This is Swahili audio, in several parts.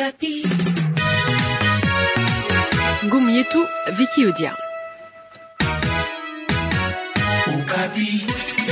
Okapi. Ngumu yetu Viki Udia. Okapi.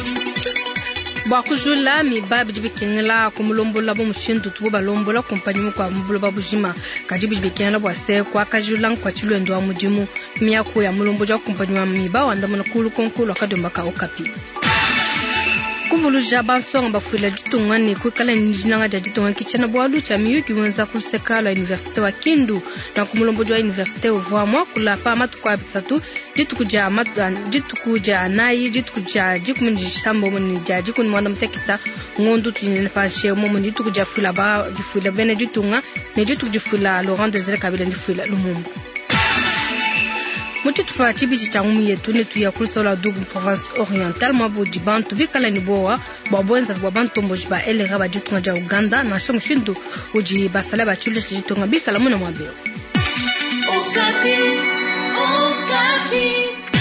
Bakujula mi babi bikengela kumulombola bo mushindu tubo balombola kompanyi kwa mubuloba bujima kajibi bikengela bwase kwa kajula kwa chilwendo wa mujimu miyako ya mulomboja kompanyi wa miba wanda mona kulu konkulu akadomba ka Okapi. Kuvulu jaba songa bafuila jitunga ni kukala njinanga jajitunga kichana bwalu cha miyu kiwenza kusekala universite wa Kindu na kumulomboja wa universite uvamwa kula pa matukwa bisatu jitukuja nayi jitukuja jikumunjishambo muni jaji kun mwana mtekita ngondu tunilefashe momo jitukuja fuila bene jitunga ne jitukuja Laurent Désiré Kabila jifuila lumumbu. Muti tupa chibisi changu yetu ne tuya kulisola double province orientale mabuji bantu bikala ni boa babonza babantu mbojiba elera bajitunga ja Uganda na shamushindu uji basala bachule jitunga bikala muna mwabeo. Okapi. Okapi.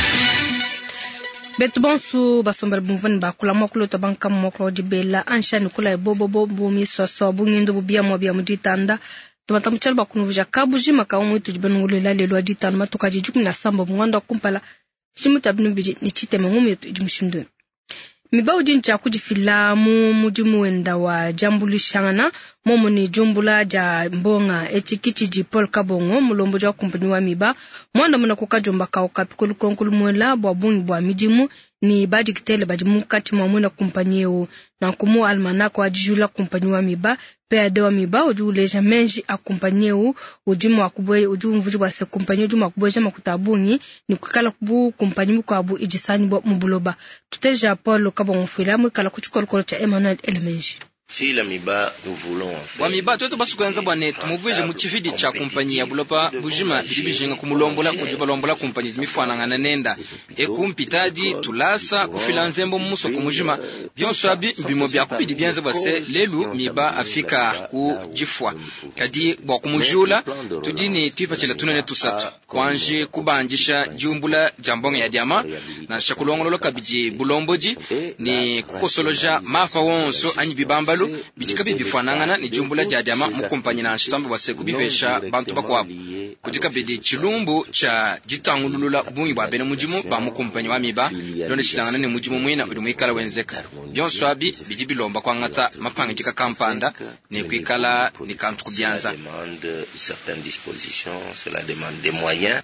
Betu bonsu basomber bumvani bakula mokolo tabanka mokolo dibela ansha nikula bobo mi soso bungindo bubia mwabia muditanda tumatamuchal bakunuvuja kabuji makaomu itu jibenungulela lelo aditana matoka jijuku na samba mwanda kumpala shimuta binubiji ni chiteme ngumu yetu jimushindu. Mibao jincha kujifila mujimu wenda wa jambuli shangana momo ni jumbula ja mbonga echikichi ji Paul Kabongo mulombo ja kumpani wa miba mwanda muna kukajumba ka Okapi konkulu mwela bwa bungi bwa mijimu ni baji kitele bajimu kati mwamuna kumpani yeo na kumu almanako ajijula kumpani wa miba pea dewa miba ujuleja menji akumpani yeo ujimu wakubwe ujimu mvujibu wase kumpani ujimu wakubwe jama kutabungi ni kukala kubu kumpani mkuabu ijisani mbuloba tuteja Paul Kabongo filamu kala kuchukolukolo cha Emmanuel Elemenji. Si la miba nous voulons wa miba twetu basukwenza bwane tumuvuje mu chifidi cha kompanyi ya bulopa bujima bilibijinga kumulombola kujibalombola kompanyi zimifananga nenda ekumpitadi tulasa kufila nzembo muso kumujima byonso abi mbimo bya kupidi byenze bwase lelu miba afika kujifwa kadi bwa kumujula tudini twipachela tunene tusatu kwanje kubanjisha jumbula jambonga ya diama na shakulongolo kabiji bulomboji ni kukosoloja mafa wonso anyi bibamba bijikabi bifanangana ni jumbula jadama mukompanyi na nshitambo baseku bibesha bantu bakwabo kujika bidi chilumbu cha jitangulula bunyi bwa bene mujimu ba mukompanyi wa miba donde shilangana ni mujimu mwina uli mwikala wenzeka byonso abi biji bilomba kwa ngata mapanga jika kampanda ni kwikala ni kantu kubyanza certaines dispositions, cela demande des moyens.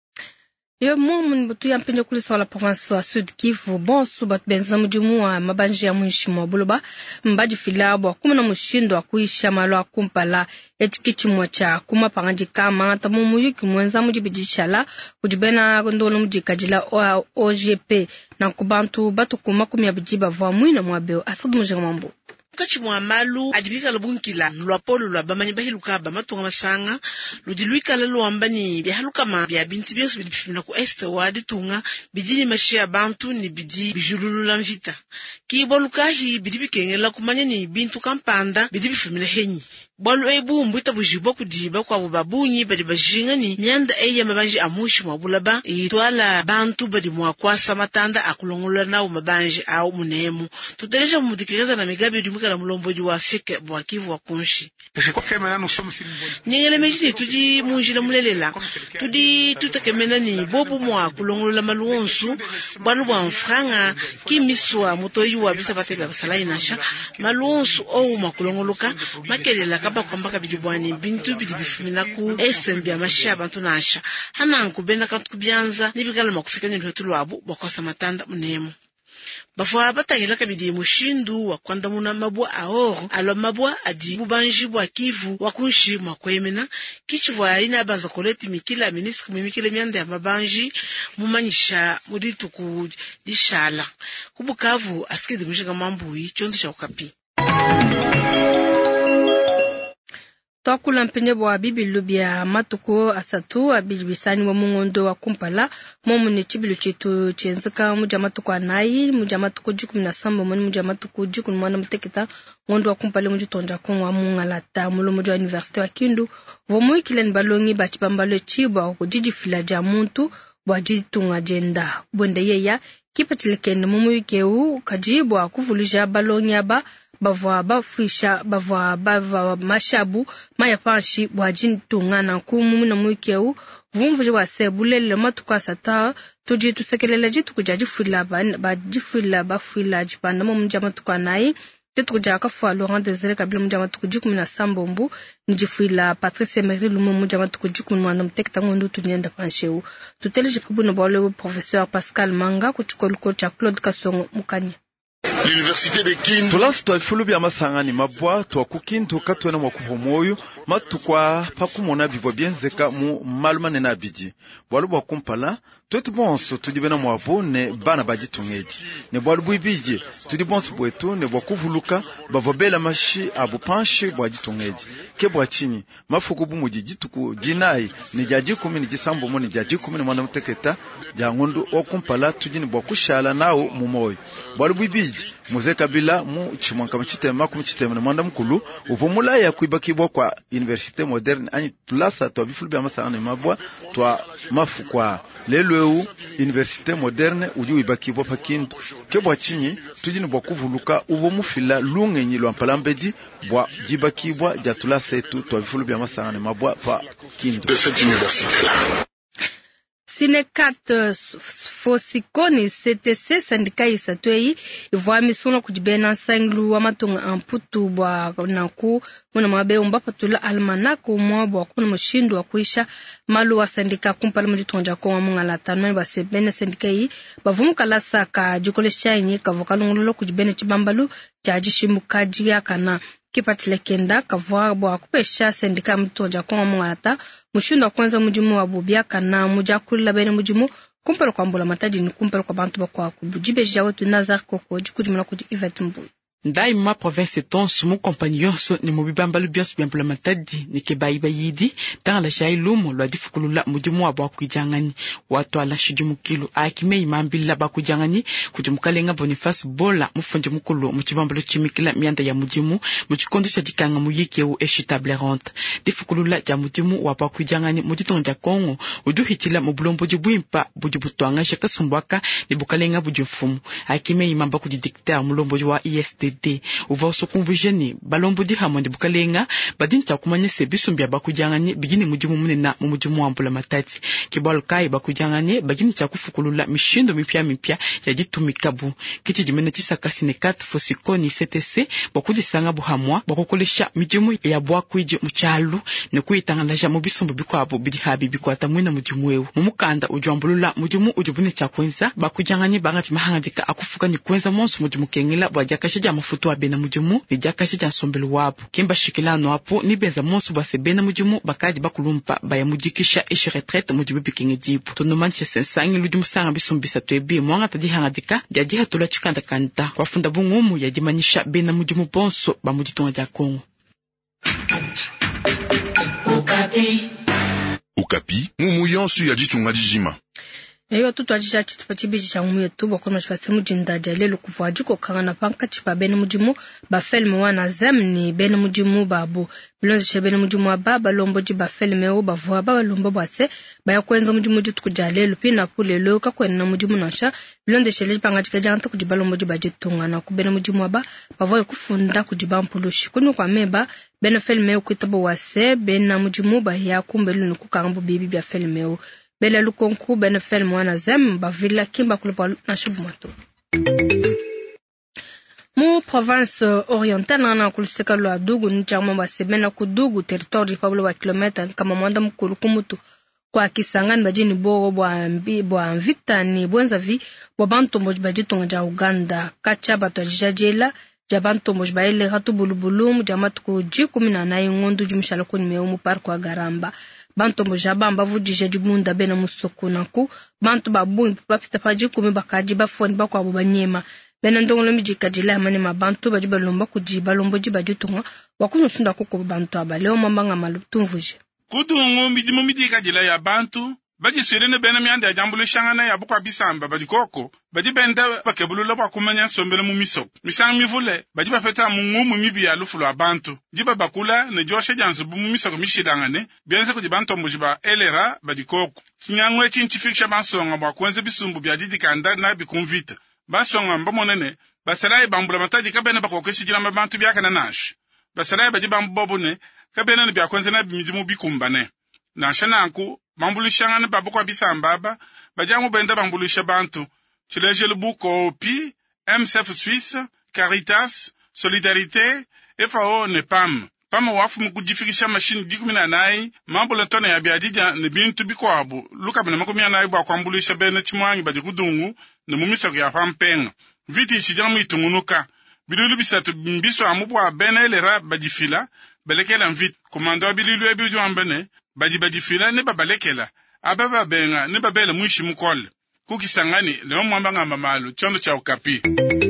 Yo mumu butu ya mpende kulisa wala province wa Sud Kivu bonsu bat benza mujimu wa mabanji ya mwishimu wa buloba mbaji filabu wa kumuna mushindo wa kuisha malo wa kumpala etikichi mwacha kuma pangaji kama tamumu yuki mwenza mujibijishala kujibena gondolo mujikajila OGP na kubantu batu kuma kumia bijiba vwa mwina mwabeo asadu mujimambu. Kachi mwamalu adibika lubunkila lwapolo lwa bamanyi bahiluka bamatunga masanga ludiluika lalo ambani bihaluka ma bya binti byoso bidifimina ku este wadi tunga bidini mashia bantu ni bidi bijululula mvita kiboluka hi bidibikengela kumanya ni bintu kampanda bidibifimina henyi bwalu ebu mbwita bujibo kudiba kwa babunyi badi bajinga ni myanda eya mabanji amushi mwabulaba itwala bantu badi mwakwasa matanda akulongola nawo mabanji au munemu tuteleja mudikireza na migabe dumukala mulomboji wa Afrika bwa Kivu wa kunshi nyengele mejini tudi munjila mulelela tudi tutakemena ni bobu mwa kulongola maluonsu bwalu bwa mfranga kimiswa mutoyi wa bisa batebe basalai nasha maluonsu ou makulongoluka makelela kaba kwambaka bidibwani bintu bidibifimina ku esembya mashia bantu nasha hana nkubenda kantu kubyanza nibigala makufika ni lwetu lwabu bakosa matanda munemu bafwa batangela kabidi mushindu wa kwanda muna mabwa aoro alo mabwa adi bubanji bwa Kivu wakunshi mwakwemena kichivwa ina banza koleti mikila ministre mimikile myanda ya mabanji mumanyisha muditu ku dishala kubukavu askidi mjinga mambuyi chondo cha Okapi. Tokula mpende bwa bibi lubia matuko asatu abijibisani wa mungondo wa kumpala momu ni chibilu chetu chenzeka muja matuko anayi muja matuko juku minasamba muja matuko juku mwana mtekita ngondo wa kumpala muju tonja kongwa mungalata mulo muja universite wa Kindu vomu ikile nibalongi bachibambalo chibwa kujiji filaja muntu wajitunga jenda bwende yeya kipatilekende mumu ikeu kajibwa kuvulija balongi aba bavwa bafuisha bavwa mashabu maya panshi bwajin tungana kumu na mwikeu vumvuje wa sebulele matuka sata tuji tusekelela jitu kujaji fuila ba jifuila ba fuila jipanda mu mjama tukanai tetu kujaka fa Laurent Désiré Kabila mjama tukujiku na Sambombu njifuila Patrice Emery Lumu mjama tukujiku mwanda mtekta ngondu tunyenda pansheu tuteleje pabu na bole professeur Pascal Manga kuchukoluko cha Claude Kasongo mukanya. L'université de Kindu tulasi twafulu bya masangani mabwa twa kukindu katwena mwakuvo moyo matukwa pakumona bivwa byenzeka mu malumane na bidi bwalu bwa kumpala twetu bonso tudibena mwavone bana bajitungeji ne bwalu bwibije tudi bonso bwetu ne bwakuvuluka bavobela mashi abupanshi bwajitungeji ke bwachini mafuku bumuji tuku jinai ni jaji 10 ni jisambo mo ni jaji 10 mwana muteketa jangondo okumpala tudini bwakushala nawo mu moyo bwalu bwibije Mzee Kabila mu chimwanka mchitema kumchitema na mwanda mkulu uvumula ya kuibakibwa kwa universite moderne ani tulasa twa bifulu bya masangani mabwa twa mafukwa lelweu universite moderne uji uibakibwa pa Kindu kebwa chinyi tujini bwa kuvuluka uvumufila lungenyi lwa mpalambedi bwa jibakibwa ja tulasa etu twa bifulu bya masangani mabwa pa Kindu de cette université là. Sinekat Fosikoni CTC syndicat isatwei ivwa misuna kujibena sanglu wa matunga amputu bwa naku muna mabe umbapa tula almanako mwabwa kuna mshindu wa kuisha malu wa sindika kumpala mjitonja kwa mungala tanwe ba sebene sindika yi bavumu kalasa ka jukolesha yin ka vokalungolo kujibena chibambalu chajishimukaji ya kana kipatile kenda kavwa bwa kupesha sindika mtonja kwa mungala mushindu wa kwanza mujimu wa bubia kana mujakula bene mujimu kumpala kwa mbula mataji ni kumpala kwa bantu bakwa kubujibe jawe tu Nazar Koko jikujimuna kuji Yvette Mbuyi. Ndai ma province ton sumu compagnon so ni mubibambalu bios biambula matadi ni kebaiba yidi tanga la shailumu lwa difukulula mujimu wa bakujangani watu ala shijumukilo akime imambila bakujangani kujumukalenga Boniface Bola mufonje mukulu muchibambalu chimikila mianda ya mujimu muchikondo cha dikanga muyike u eshitable rente difukulula ja mujimu wa bakujangani mujitonja Kongo uduhitila mubulombo jibwimpa bujibutwanga shakasumbwaka ni bukalenga bujufumu akime imamba kujidikta mulombo wa ISD uva so convigeni balombo di hamonde bukalenga badin cha kumanya sebisumbya bakujanganye bigini mujimu munena mu mujimu wambula matati kibal kai bakujanganye bagini cha kufukulula mishindo mipya ya jitumikabu kiti jimene chisakasi ne 4 Fosikoni CTC bakudisanga buhamwa bakokolesha mijimu ya bwa kwije muchalu ne kuitangalaja mu bisumbu bikwabo bidi habi bikwata mwina mujimu wewe mumukanda ujwambulula mujimu ujubune cha kwenza bakujanganye bangati mahangajika akufuka ni kwenza monso mujimu kengela bwajakashija mafutu wa bena mujimu vijakashija nsombelu wapo kimba shikilano wapo ni benza monso base bena mujimu bakaji bakulumpa baya mujikisha ishi retraite mujibu bikinge jibu tonomanche sensangi lujimu sanga bisumbisa tuebi mwanga tadi hangajika jadi hatula chikanda kanta kwa funda bungumu ya jimanyisha bena mujimu bonso ba mujitunga ja Kongo. Okapi mumu yonsu ya jitunga jijima. Eyo tutu ajija chitupachibiji cha umuye tu bakona shfasimu jindaja lelo kufuajiko kangana panka chipa bene mujimu ba filme wana zemni bene mujimu babu bilonzi she bene mujimu wa baba lomboji ba filme o ba vwa baba lombo bwase ba yakwenza mujimu jitu kujalelo pina pule leo kakwena mujimu nasha bilonzi she leji panga chikajanta kujiba lomboji ba jitunga na kubene mujimu wa ba vwa kufunda kujiba mpulushi kunu kwa meba bene filme o kuitabo wase bene mujimu ba ya kumbelu nukukambu bibi bia filme o bela lukonku bene film wana zem ba villa kimba kulupa na shibumato mu province orientale na kuliseka lo adugu nchama ba semena kudugu territoire pablo wa kilometer kama mwanda mkulu kumutu kwa kisangani bajini bogo bwa mvita ni bwenza vi bwa bantu mboji tonga Uganda kacha bato jajela jabantu mboji baile hatu bulubulu jamatu ku G10 na ngondu jumishala kuni meumu park wa Garamba bantu mujabamba vujije jibunda bena musoko naku bantu babu bapita paji kumi bakaji bafoni bakwa banyema bena ndongolo mijika jila mane mabantu bajiba lomba kujiba lombo jiba jitunga wakuno sunda kuko bantu abaleo mambanga malutumvuje kudungu mijimu mijika jila ya bantu baji sirene bena miande ya jambulu shangana ya bukwa bisamba baji koko baji benda bakebulula bakumanya sombele mu misok misang mivule baji bafeta mungumu mibi ya lufulo abantu jiba bakula ne joshe jansu bu misok mishidangane biense kujibanto mujiba elera baji koko kinyangwe chinchifikisha basonga bakwenze bisumbu bya didikanda na bikumvita basonga mbamonene basalai bambula matadi kabena bakokeshijila mabantu byaka na nash basalai baji bambobone kabena ni byakwenze na bimijimu bikumbane nasha nanku bambulisha ngane babukwa bisambaba bajangu benda bambulisha bantu chilejele buko pi MSF Suisse Caritas Solidarité FAO ne PAM pama wafu mkujifikisha mashini 18 mambo lentone ya biadija ne bintu bikwabu luka bena makumia nayi bwa kwambulisha bene chimwangi baji kudungu ne mumisa ya pampenga viti chijamu itungunuka bilulu bisatu mbiso amubwa bene lera bajifila belekela mvit komando bililu ebidu ambene bajifila ne babalekela ababa benga ne babele mwishi mukole kukisangani leo mwamba ngamba malu chondo cha Okapi.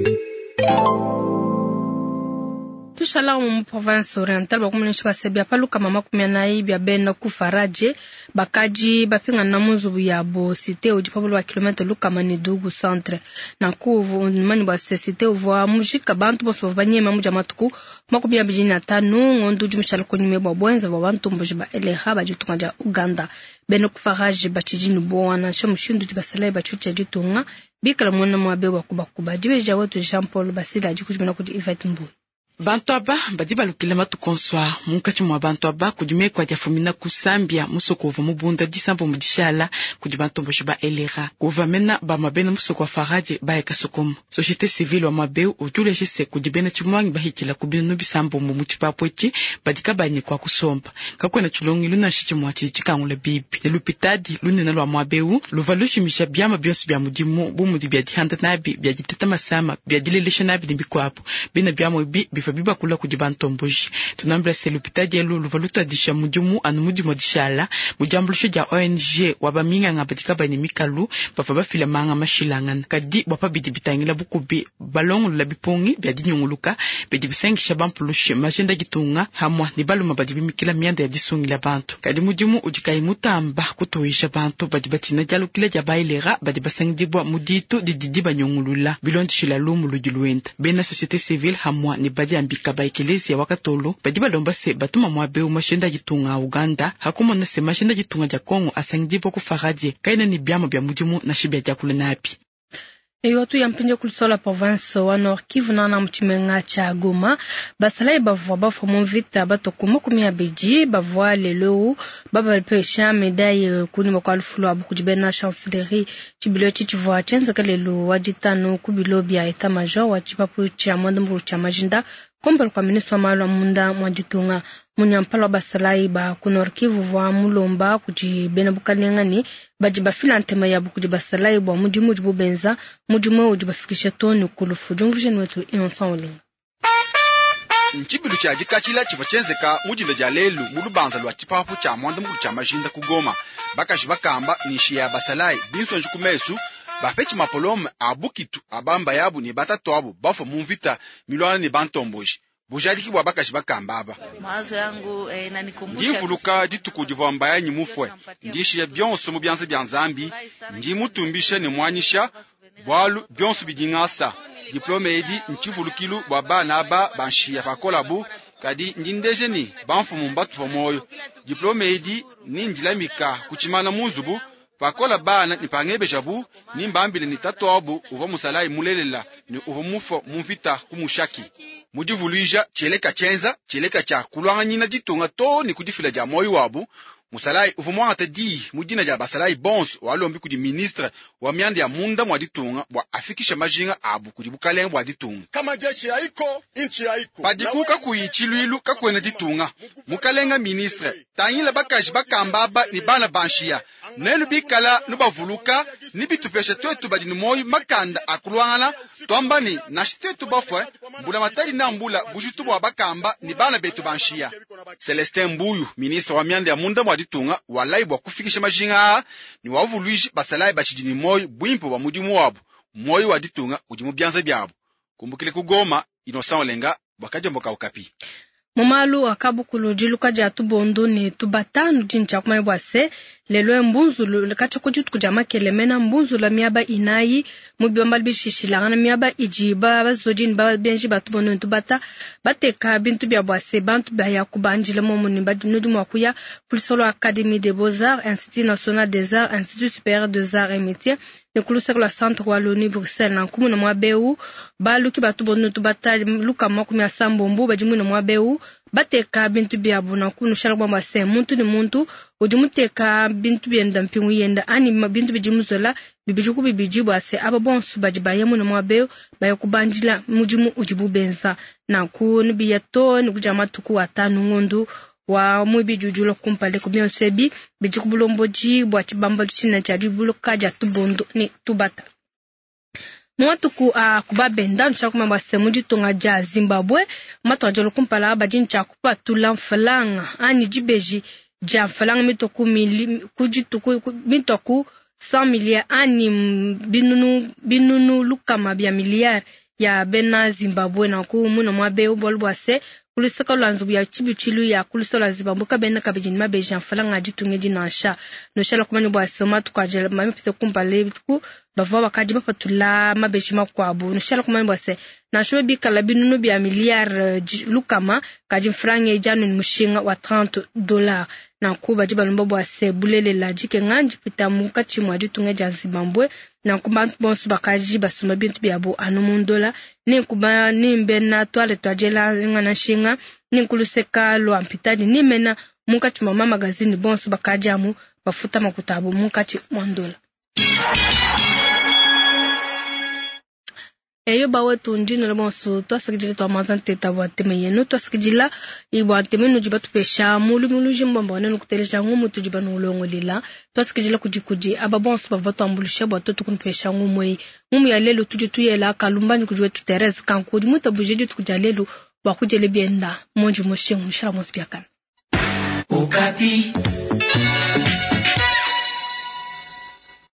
Tushala mu province orientale bakumenyesha basebya paluka mama kumyanayi bya bena kufaraje bakaji bapinga na muzubu ya bo cité odi pablo wa kilometre luka manidugu centre na kuvu mani ba cité uva mujika bantu boso banyema muja matuku makubya bijina tanu ngondu jumishala konyime bo bwenza ba bantu mboje ba eleha bajitunga Uganda bena kufaraje bachijini bo wana shamushindu tibasale bachucha jitunga bikala mwana mwabe wa kubakuba dibeja wetu Jean Paul Basila jikujimana kudi Yvette Mbu bantu aba badi balukile matukonswa munkati mwa bantu aba kudime kwa jafumina kusambia musoko uva mubunda disambo mudishala kudi bantu mboshi ba elera kuva mena ba mabena musoko wa faraje ba ekasokomo société civile wa mabeu ujule jese kudi bena chimwangi bahikila kubina nubisambo mu mutipapo eki badika banye kwa kusomba kakwena chulongi luna shichi mwachi chikangula bibi nelupitadi lunena lwa mabeu luvalushimisha byama byonsi bya mudimu bumudi bya dihanda nabi bya jiteta masama bya dilelesha nabi nimbikwapo bina byamo bifa kula kujibanto mbuji tunambla selupitadi elu luvalutu adisha mujumu anu mudimu dishala mujamblusho ja ONG wabaminga ngabatika bani mikalu bafa bafila manga mashilangan kadi bapa bidibitangila bukubi balongo labipongi bya dinyunguluka bidibisengisha bampulushe majenda gitunga hamwa ni baluma badibimikila mianda ya disungila bantu kadi mudimu ujikai mutamba kutoisha bantu badibatina jalukila jabailera badibasengdibwa muditu dididiba nyungulula bilondishila lumu lujiluenda bena société civile hamwa ni badi ambika ba ekelezi ya wakatolo badi balomba se batuma mwabeu mashenda gitunga Uganda hakumona se mashenda gitunga ja Kongo asangdipo ku faraje kaina ni byama bya mudimu na shibya jakule napi eyotu yampinje kulisola province wa Nord Kivu na mutimenga cha Goma basalai bavwa bafo monvita batokuma kumya beji bavwa lelo baba pesha medaille kuni bakwalufulu abukujibena chancellerie tibilo titivwa chenza kalelo wajitano kubilo bya eta major wa chipapu cha mwandambu cha majinda komba kwa ministre malo munda mwajitunga munyampalo basalai ba kunorkivu vwa mulomba kujibena bukalengani bajiba filantema ya bukujibasalai bwa mudimu jibubenza mudimu ujibafikisha toni kulufu jumvujeni wetu Innocent Olinga nchibilu cha jikachila chivachenzeka mujilo ja lelu mulubanza lwa chipapu cha mwandambu cha majinda kugoma bakashibakamba nishia basalai binso njikumesu bafechi mapolome abukitu abamba yabu ni batatu abo bafo mumvita milwana ni bantomboji bujadiki bwa bakashi bakambaba mawazo yangu inanikumbusha ndivuluka ditukudivwa mbaya nyimufwe ndishi ya byonso mu byanze bya Nzambi ndimutumbisha ni mwanyisha bwalu byonso bijingasa diplome edi nchivulukilu bwa bana aba banshiya bakolabu kadi ndindeje ni banfu mumbatu fomoyo diplome edi ni ndilamika kuchimana muzubu pakola bana nipangebe jabu nimbambile ni tatobu uva musalai mulelela ni uva mufo mumvita kumushaki mudivulija cheleka chenza cheleka cha kulwanga nyina jitunga to ni kudifila ja moyo wabu musalai uva mwata di mudina ja basalai bons walombi kudi ministre wa miande ya munda mwa ditunga bwa afikisha majinga abu kudi bukalenga bwa ditunga kama jeshi haiko inchi haiko padikuka kuichiluilu kakwena ditunga mukalenga ministre tanyila bakaji bakambaba ni bana banshia nelu bikala nubavuluka nibitupesha twetu badini moyo makanda akulwangana tombani na shitetu bafwe mbula matari na mbula bujitu bwa bakamba ni bana betu banshia Celestin Mbuyu ministre wa miande ya munda mwa ditunga walai bwa kufikisha majinga ni wavuluishi basalai bachijini moyo bwimpo wa mudimu wabu moyo wa ditunga udimu byanza byabo kumbukile kugoma Innocent Olenga bwakaje mboka Okapi mumalu akabukulu jiluka ja tubondo ni tubatanu jincha kuma bwase lelo mbunzu lekacha kujutu kujama kelemena mbunzu la miaba inayi mubimbal bishishilangana miaba ijiba bazojin ba benji batubondo tubata bateka bintu bya bwase bantu bya yakubanjile momuni badinu mwakuya Pulsolo Académie des Beaux-Arts, Institut National des Arts, Institut Supérieur des Arts et Métiers ne kulusa la centre wa l'ONU Bruxelles na kumu na mwabeu baluki batu bonu tubata luka makumi asambombu bajimu na mwabeu bateka bintu biabu na kunu shalwa mase muntu ni muntu ojimuteka bintu bienda mpingu yenda ani bintu bijimu zola bibijuku bibijibu ase ababonsu bajibayemu na mwabeu bayokubanjila mujimu ujibu benza na kunu biyato ni kujama tuku watanu ngondu wa mwibi jujulo kumpale kubion sebi bijuku bulomboji bwa chibamba china cha dibulo kaja tubondo ni tubata mwatuku kubabenda nshakuma basemuji tonga ja Zimbabwe mato ajolo kumpala abajin cha kupa tulamfalanga ani jibeji ja falanga mitoku kujituku mitoku 100 milia ani binunu lukama bia miliar ya bena Zimbabwe na ku muna mwabe ubolbwase kulisaka lanzu ya chibichilu ya kulisola Zimbabwe kabena kabijini mabeja falanga jitungeji na sha no shala kumani bwase matu kajela mamipite kumpale bitku bava bakaji bafatula mabeji makwabu no shala kumani bwase na shobe bikala binunu bia miliar lukama kaji franga ejanu mushinga wa $30 na kuba jiba nomba bwase bulele la jike nganji pita mukati mwadi tungeja Zimbabwe na kubantu bonsu bakaji basuma bintu biabo $1 ni kuba nimbe na toile twajela ngana shinga ni kuluseka lo ampitadi ni mena mukati mama magazine bonsu bakajamu bafuta makutabu mukati $1. Eyo bawe tunjino le bonsu twasakijile to amazante tabwateme yeno twasakijila ibwateme no jibatu pesha mulu jimbombo nenu kuteleja ngumu tujiba no longolila twasakijila kujikuji ababonsu bavato ambulisha bwato tukunpesha ngumu ya lelo tujituyela kalumbani kujwe tutereze kankudi mutabujidi tukujalelo bakujele bienda monji moshingu shara mosbiakana Okapi.